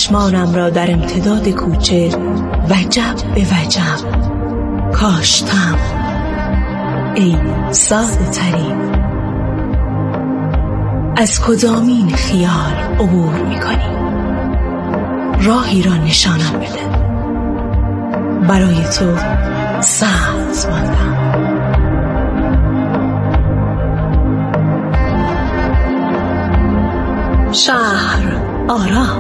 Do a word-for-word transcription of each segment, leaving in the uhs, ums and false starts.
چشمانم را در امتداد کوچه وجب به وجب کاشتم. ای ساده ترین، از کدامین خیال عبور میکنی؟ راهی را نشانم بده، برای تو ساعت ماندم. شهر آرام.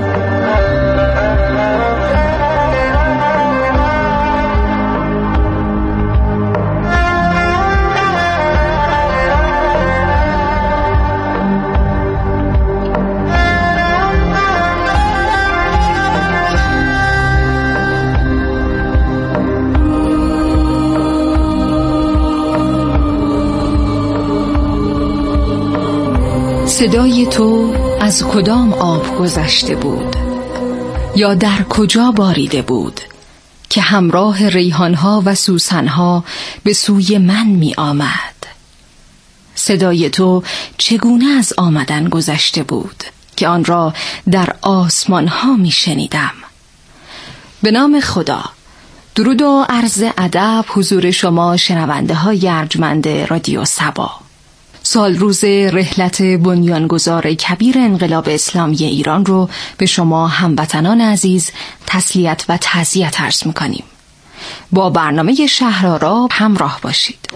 صدای تو از کدام آب گذشته بود یا در کجا باریده بود که همراه ریحانها و سوسنها به سوی من می آمد؟ صدای تو چگونه از آمدن گذشته بود که آن را در آسمانها می شنیدم؟ به نام خدا، درود و عرض ادب حضور شما شنونده های ارجمند رادیو صبا. سال روز رحلت بنیانگذار کبیر انقلاب اسلامی ایران رو به شما هموطنان عزیز تسلیت و تعزیت عرض می‌کنیم. با برنامه شهرآرا همراه باشید.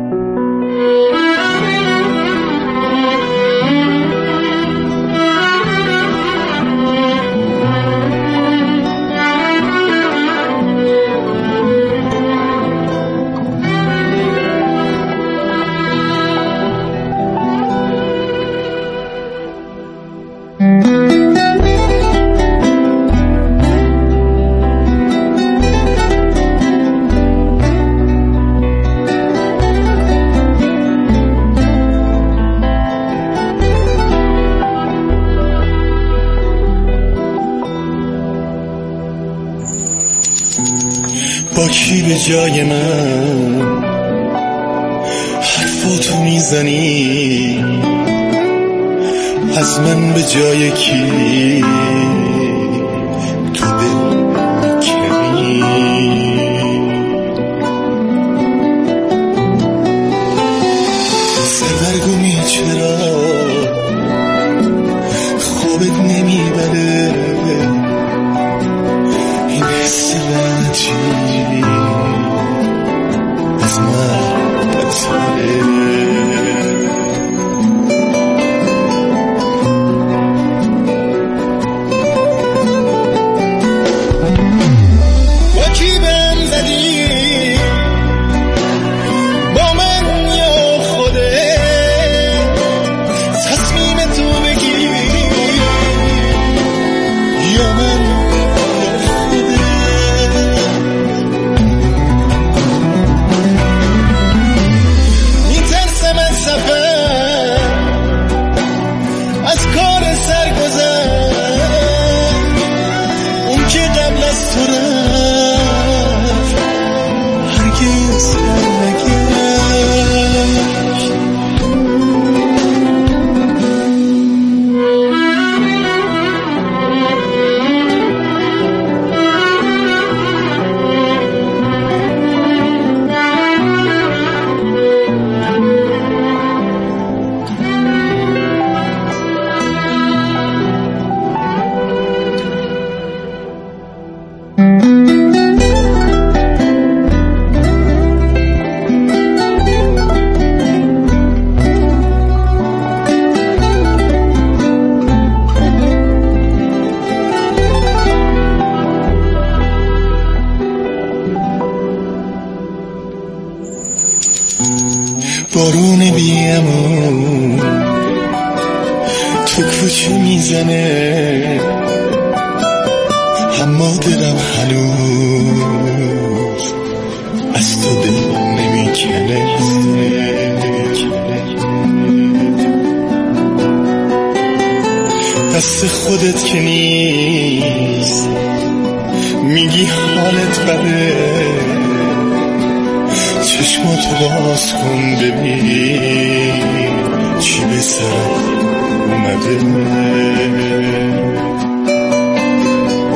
با کی به جای من حرفاتو میزنی؟ از من به جای کی تو دل میکنی؟ سرگرمی چرا خوابت نمیبره؟ این حس لعنتی از من بتره. بارون بیامون تو کوچه میزنه، اما دلم هنوز از تو دل نمیکنه. دست خودت که نیست میگی حالت بده، چشماتو باز کن ببین چی به سر اومده.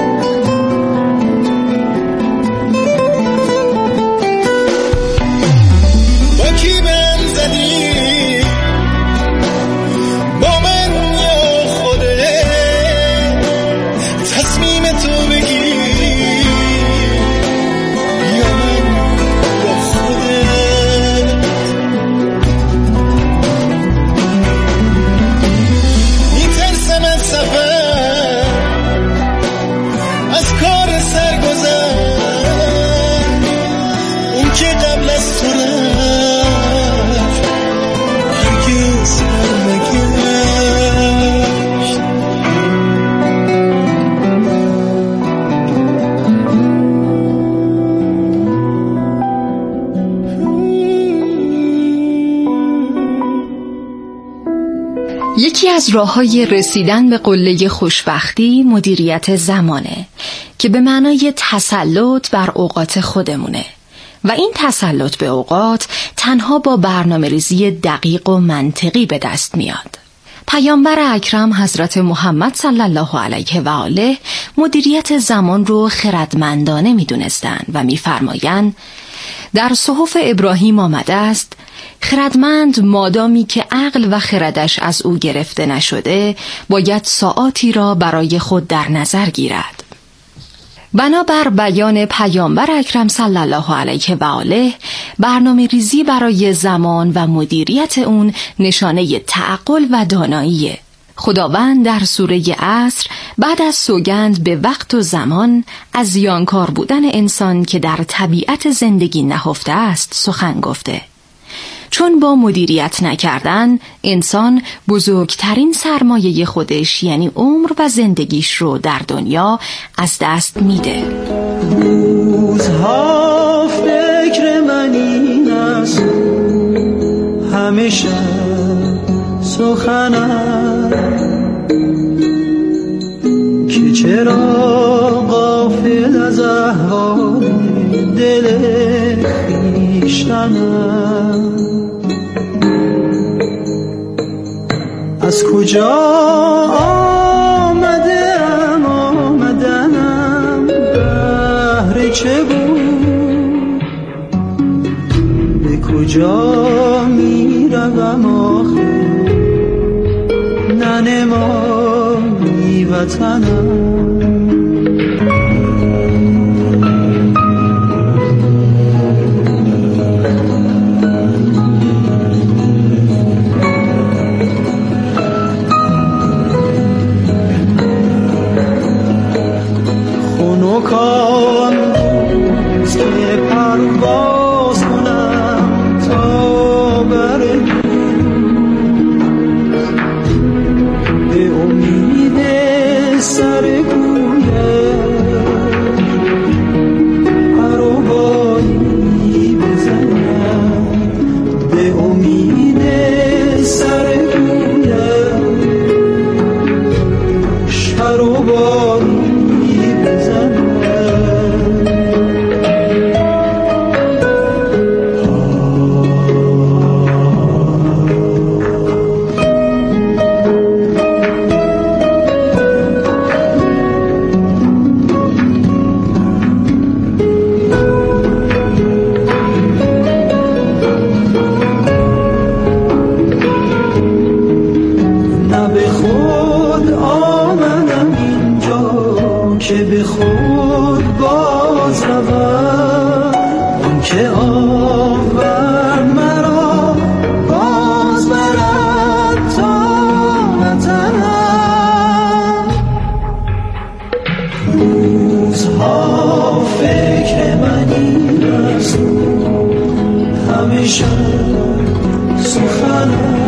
از راه‌های رسیدن به قله خوشبختی مدیریت زمانه که به معنای تسلط بر اوقات خودمونه و این تسلط به اوقات تنها با برنامه‌ریزی دقیق و منطقی به دست میاد. پیامبر اکرم حضرت محمد صلی الله علیه و آله مدیریت زمان رو خردمندانه می‌دونستند و می‌فرمایند در صحف ابراهیم آمده است خردمند مادامی که عقل و خردش از او گرفته نشده باید ساعاتی را برای خود در نظر گیرد. بنابر بیان پیامبر اکرم صلی الله علیه و آله برنامه ریزی برای زمان و مدیریت اون نشانه تعقل و داناییه. خداوند در سوره عصر بعد از سوگند به وقت و زمان از زیانکار بودن انسان که در طبیعت زندگی نهفته است سخن گفته. چون با مدیریت نکردن انسان بزرگترین سرمایه خودش یعنی عمر و زندگیش رو در دنیا از دست میده. روزها فکر من این است همیشه سخنم که چرا غافل از احوال دل خویشتنم، از کجا آمدم آمدنم بهر چه بود، به کجا می روم آخر ننمایی وطنم. خنکان روز که پرواز کنم تا بر به امید سر کویه پروایی بزنم، به امید سر کویه پروایی که به خود باز روم، اون که آورد مرا باز برد تا وطنم. روزها فکر من این است همیشه سخنم،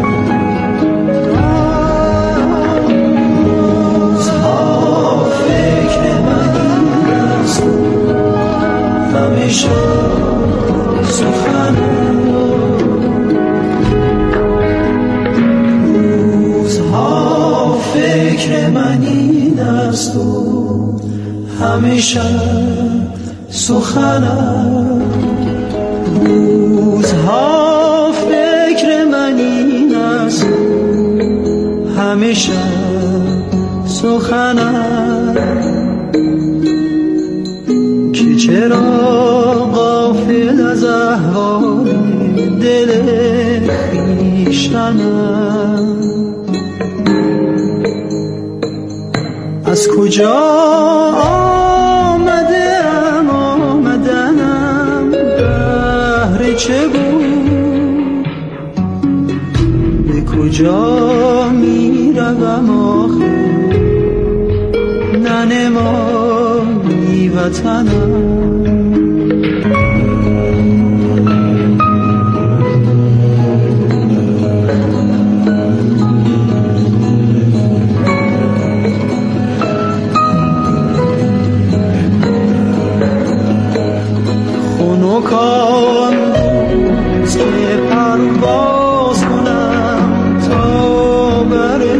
روزها فکر من این است و همیشه سخنم. روزها فکر من این است همیشه سخنم، که چرا غافل از احوال دل خویشتنم، از کجا آمدم آمدنم بهر چه بود، به کجا می روم آخر ننمایی وطنم. خنکان روز که پرواز کنم تا بر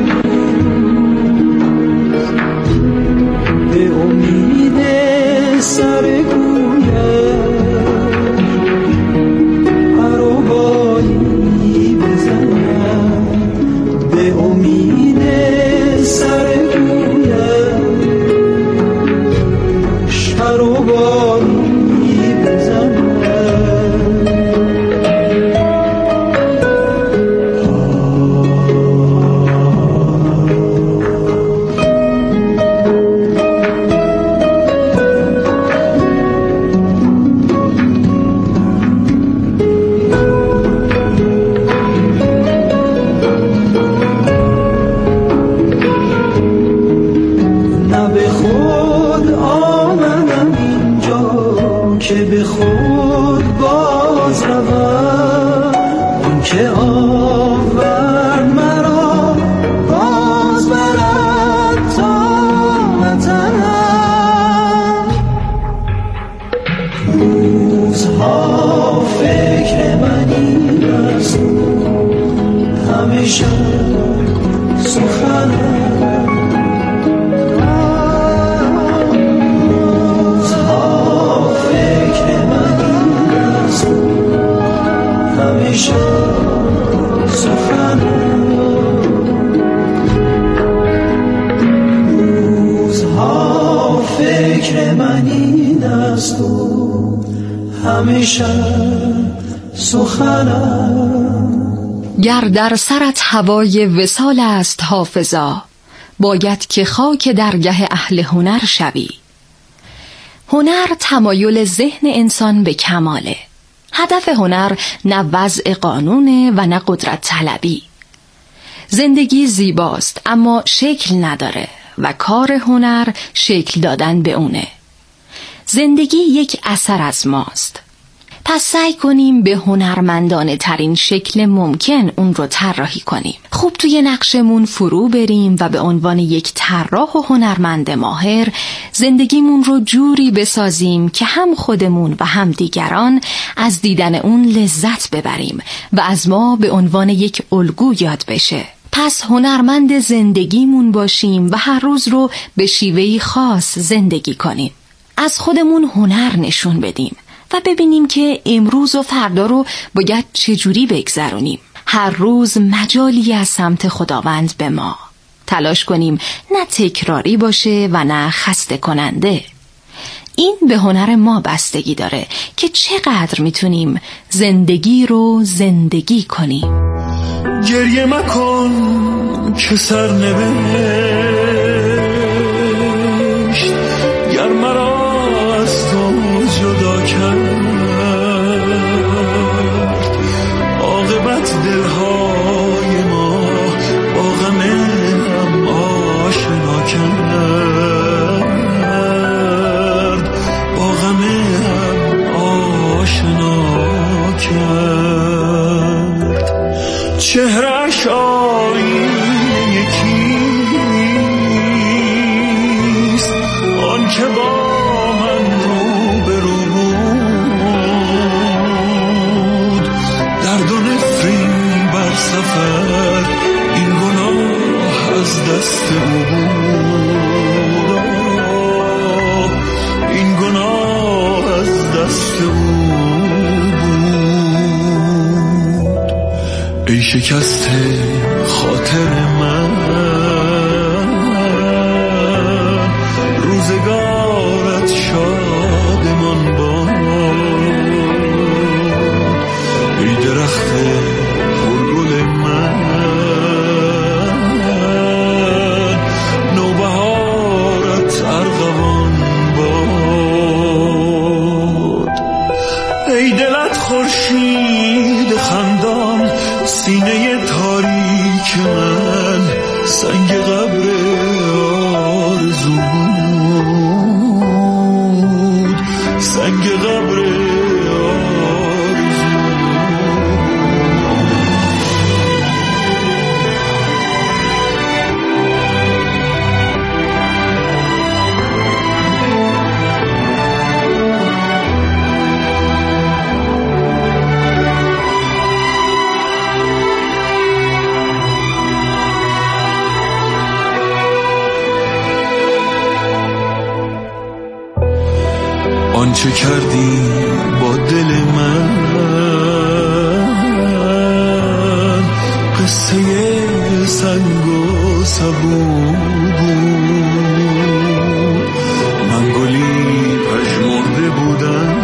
که به خود باز رود، اون که آورد مرا باز برد تا وطنم. روزها فکر من این است، همیشه سخنم. روزها فکر من این است و همیشه سخنم. گر در سرت هوای وصال است حافظا، باید که خاک درگه اهل هنر شوی. هنر تمایل ذهن انسان به کماله. هدف هنر نه وضع قانونه و نه قدرت طلبی. زندگی زیباست اما شکل نداره و کار هنر شکل دادن به اونه. زندگی یک اثر از ماست. پس سعی کنیم به هنرمندانه ترین شکل ممکن اون رو طراحی کنیم. خوب توی نقشمون فرو بریم و به عنوان یک طراح و هنرمند ماهر زندگیمون رو جوری بسازیم که هم خودمون و هم دیگران از دیدن اون لذت ببریم و از ما به عنوان یک الگو یاد بشه. پس هنرمند زندگیمون باشیم و هر روز رو به شیوهی خاص زندگی کنیم. از خودمون هنر نشون بدیم و ببینیم که امروز و فردا رو باید چجوری بگذرونیم. هر روز مجالی از سمت خداوند به ما. تلاش کنیم نه تکراری باشه و نه خسته کننده. این به هنر ما بستگی داره که چقدر میتونیم زندگی رو زندگی کنیم. گریه مکن که سر نوشت، گر مرا از تو جدا کرد، عاقبت دلهای ما با غم هم آشنا کرد، با غم هم آشنا کرد. چهرش آینه یکیست، آن که با من رو به رو بود، درد و نفرین بر سفر این گناه از دست او بود، این گناه از دست او بود. ای شکسته خاطر من، روزگارت شادمان باد. ای درخت پرگل من، نوبهارت ارغوان باد. ای دلت خورشید خندان، سینه تاریک من سنگ قبر آرزو بود، سنگ قبر آرزو. آنچه کردی با دل من، قصه سنگ و سبو بود. من گلی پژمرده بودم،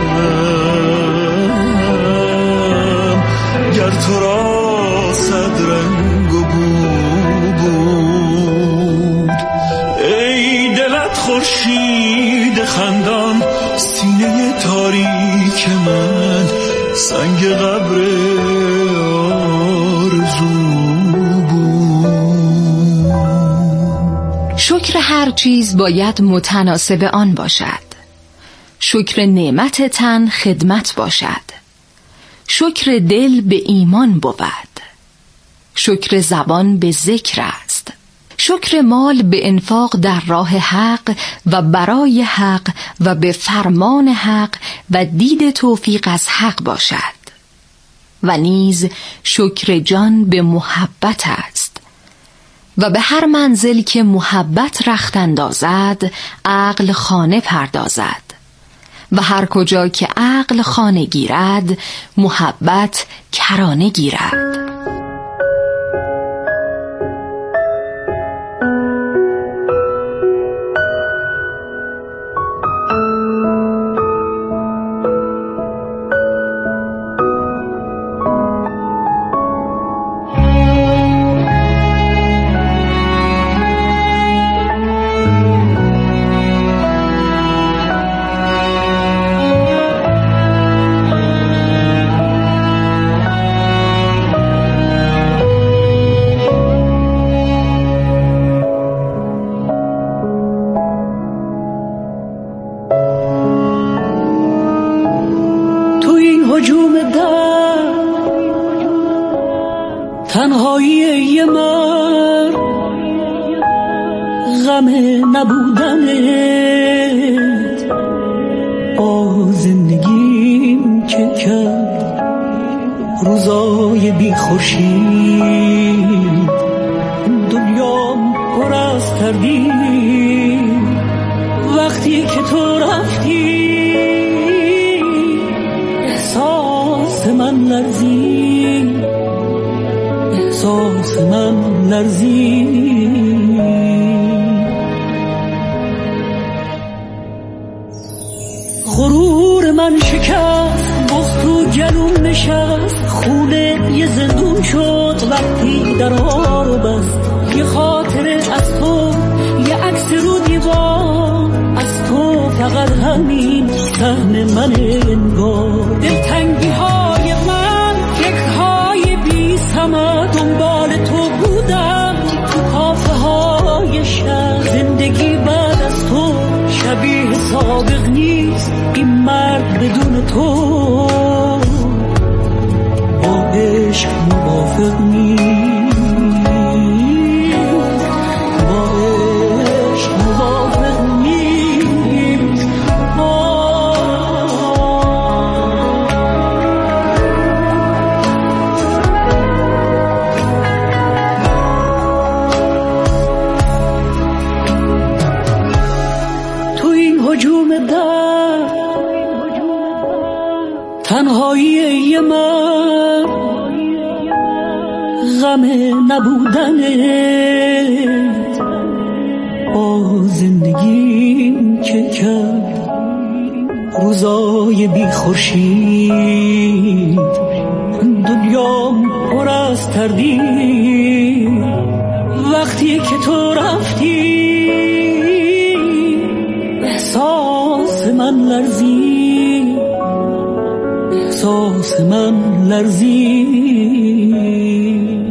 گر تو را صد رنگ و بو بود. ای دلت خورشید خندان، سینه تاریک من سنگ قبر آرزو بود. شکر هر چیز باید متناسب آن باشد. شکر نعمت تن خدمت باشد. شکر دل به ایمان بود. شکر زبان به ذکر است. شکر مال به انفاق در راه حق و برای حق و به فرمان حق و دید توفیق از حق باشد. و نیز شکر جان به محبت است. و به هر منزل که محبت رخت اندازد عقل خانه پردازد. و هر کجا که عقل خانه گیرد محبت کرانه گیرد. تنهایی من غم نبودنت با زندگیم که کرد روزای بی خورشید. دنیام پر از تردید وقتی که تو رفتی احساس من لرزید، احساس من لرزید. غرور من شکست، بغض تو جلوم نشست، خونه یه زندون شد وقتی در ها رو بست. یه خاطره از تو، یه عکس رو دیوار از تو، فقط همین سهم من انگار. دلتنگی های من، فکرهای بی ثمر، دنبال تو بودم تو کافه های شهر. زندگی بعد از تو شبیه سابق نیست، این مرد بدون تو با عشق موافق نیست، با عشق موافق نیست. تو این هجوم در تنهایی من غم نبودنت با زندگیم که کرد روزای بی خورشید. دنیام پر از تردید وقتی که تو رفتی احساس من لرزید، احساس من لرزید.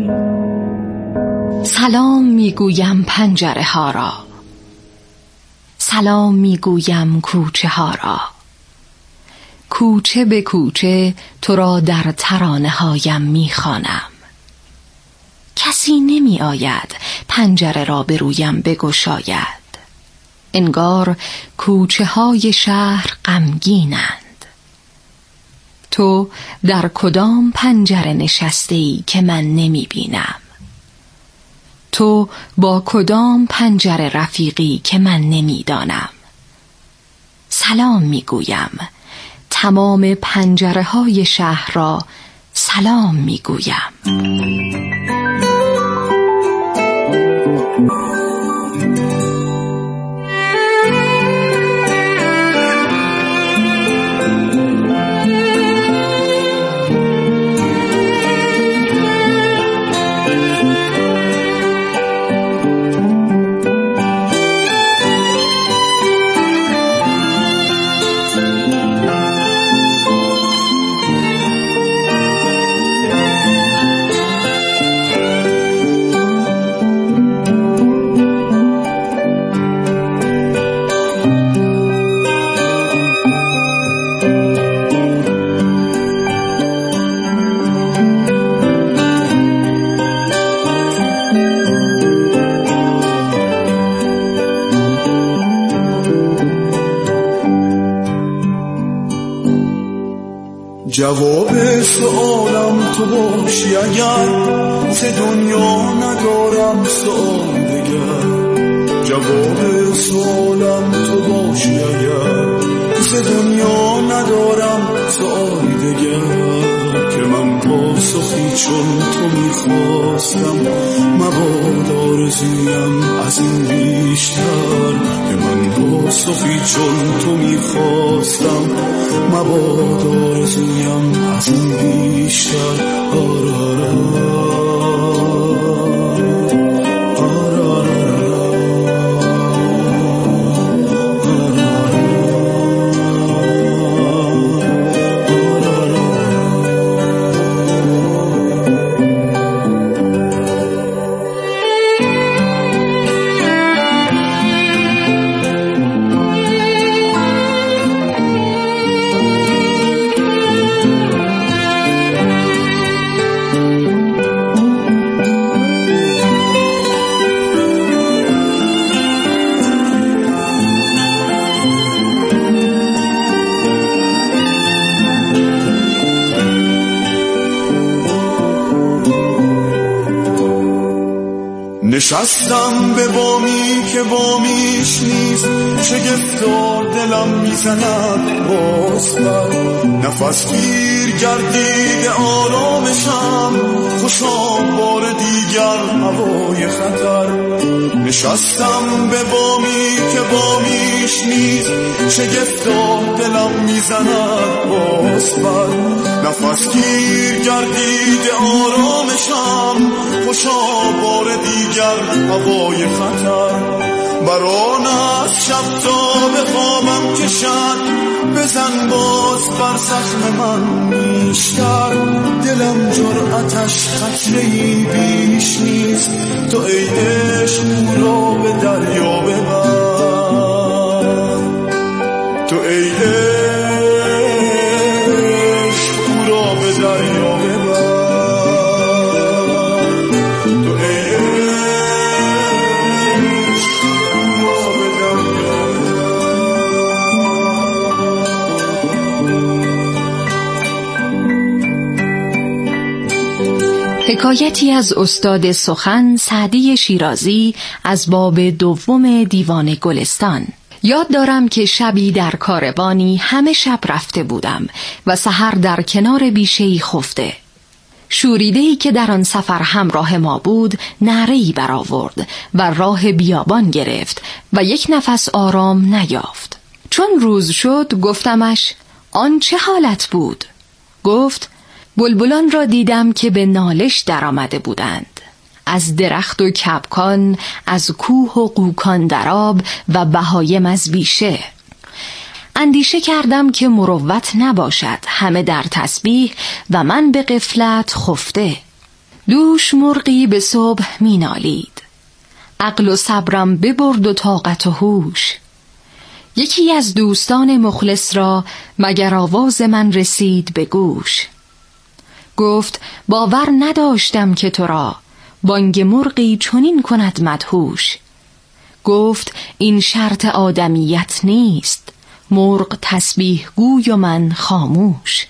سلام میگویم پنجره ها را، سلام میگویم کوچه ها را. کوچه به کوچه تو را در ترانه هایم میخوانم. کسی نمی آید پنجره را به رویم بگشاید. انگار کوچه های شهر غمگینند. تو در کدام پنجره نشسته ای که من نمی بینم؟ تو با کدام پنجره رفیقی که من نمی دانم؟ سلام می گویم، تمام پنجره های شهر را سلام می گویم. جواب سوالم تو باشی اگر ز دنیا ندارم سوال دگر. جواب سوالم تو باشی اگر ز دنیا ندارم سوال دگر. که من پاسخی چون تو میخواستم مبادا آرزویم از این بیشتر. که من پاسخی چون تو میخواستم مبادا آرزویم از این بیشتر. آرارا نشستم به بامی که بامیش نیست، شگفتار دلم میزند باز بر. نفس گیر گردید آرامشم، خوشا بار دیگر هوای خطر. نشستم به بامی که بامیش نیست، شگفتار دلم میزند باز بر. نفس گیر گردید آرامشم، خوشا بار دیگر هوای خطر. بران از شب تا به خوابم کشد، بزن باز بر زخم من بیشتر. دلم جرأتش خطره‌ای بیش نیست، تو ای عشق او را به دریا ببر. تو ای عشق او را به دریا ببر. حکایتی از استاد سخن سعدی شیرازی از باب دوم دیوان گلستان. یاد دارم که شبی در کاروانی همه شب رفته بودم و سحر در کنار بیشه‌ای خفته. شوریده‌ای که در آن سفر همراه ما بود نعره‌ای برآورد و راه بیابان گرفت و یک نفس آرام نیافت. چون روز شد گفتمش آن چه حالت بود؟ گفت بلبلان را دیدم که به نالش در آمده بودند. از درخت و کبکان، از کوه و قوکان در آب و بهایم از بیشه. اندیشه کردم که مروت نباشد، همه در تسبیح و من به غفلت خفته. دوش مرغی به صبح می نالید، عقل و صبرم ببرد و طاقت و هوش. یکی از دوستان مخلص را مگر آواز من رسید به گوش. گفت باور نداشتم که تو را بانگ مرغی چنین کند مدهوش. گفت این شرط آدمیت نیست، مرغ تسبیح گوی و من خاموش.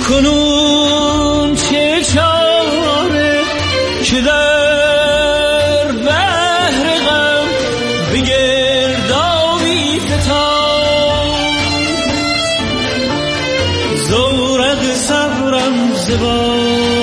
کنون چه چاره که در بحر غم به گردابی فتاد. زورق صبرم زبان